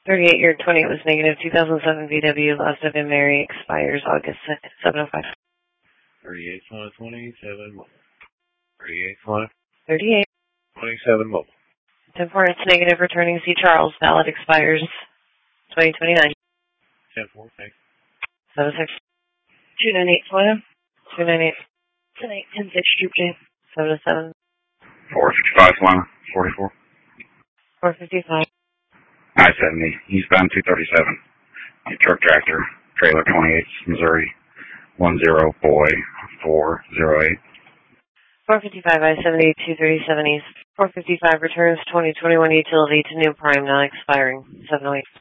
38 year 28 was negative. 2007 VW Lost of Mary expires August 705. 38 27 mobile. 38 38. 27 mobile. 10-4, it's negative. Returning C. Charles. Valid expires 2029. 10-4, thanks. 7-6. 298 Florida. 298. 10-6 Troop J. 7-7. 455 Florida. 44. 455. I-70, eastbound 237. Truck tractor, trailer 28, Missouri. 10 boy 408. 455 I-70 237 East. 455 returns 2021 utility to new prime, not expiring. 708.